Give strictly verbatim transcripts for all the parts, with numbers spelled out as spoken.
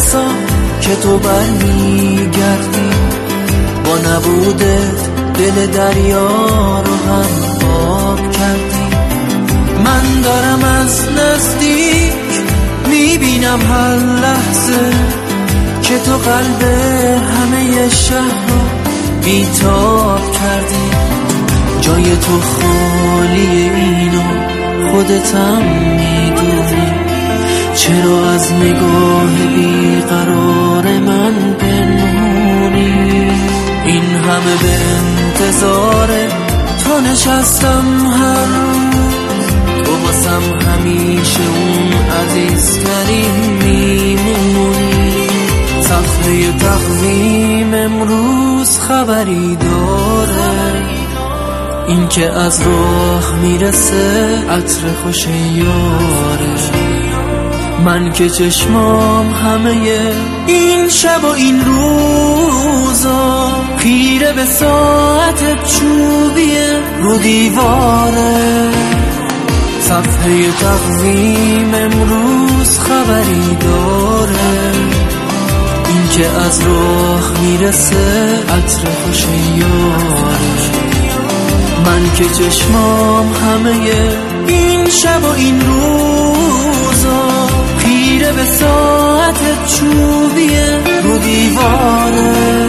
ترسا که تو برمیگردی، با نبودت دل دریا رو هم آب کردی. من دارم از نزدیک میبینم هر لحظه که تو قلب همه شهر رو بیتاب کردی. جای تو خالی اینو خودتم میدونی، چرا از نگاه بیقرار من پنهونی؟ این همه به انتظار تو نشستم هر روز، تو واسم همیشه اون عزیزترین میمونی. صفحه تقویم امروز خبری داره، این که از راه میرسه عطر خوش یاره. من که چشمام همه این شب و این روزا خیره به ساعت چوبیه رو دیواره. صفحه تقویم امروز خبری داره، این که از راه میرسه عطر خوش یاره. من که چشمام همه این شب و این روزا خیره به ساعت چوبیه رو دیواره.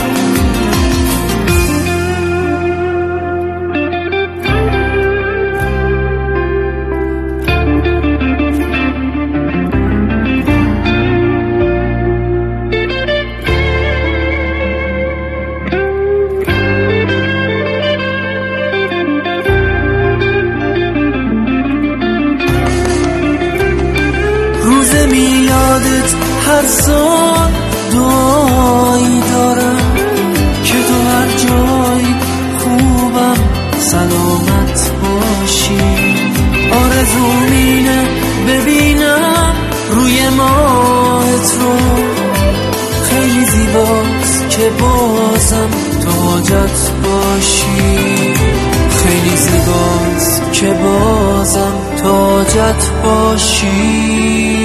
میادت هر سال دعایی دارم که تو هر جای خوبم سلامت باشی. آرزوم اینه ببینم روی ماهت رو، خیلی زیباست که بازم تاجت باشی. خیلی زیباست که بازم تاجت باشی.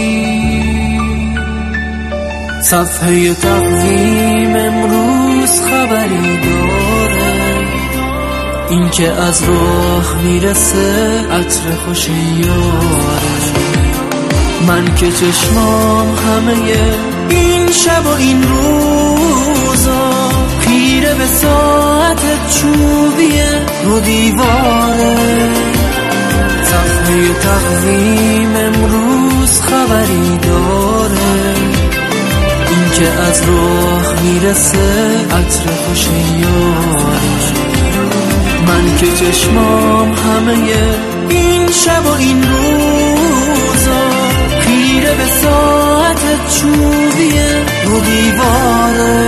صفحه تقویم امروز خبری داره، این که از راه میرسه عطر خوش یاره. من که چشمام همه این شب و این روزا خیره به ساعت چوبیه رو دیواره. صفحه تقویم امروز خبری داره، این که از راه میرسه عطر خوش یاره. من که چشمام همه این شب و این روزا خیره به ساعت چوبیه رو دیواره.